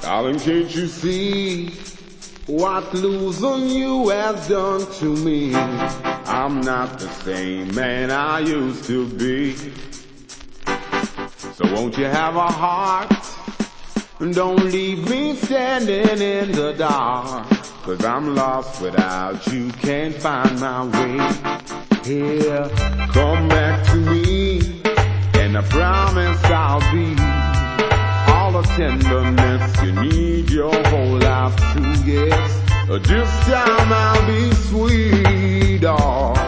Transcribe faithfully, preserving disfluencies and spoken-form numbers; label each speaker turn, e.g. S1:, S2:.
S1: Darling, can't you see what losing you has done to me? I'm not the same man I used to be. So won't you have a heart? Don't leave me standing in the dark. Cause I'm lost without you, can't find my way. Here, come back to me, and I promise I'll be all the tenderness you need your whole life to. Yes, this time I'll be sweet, oh.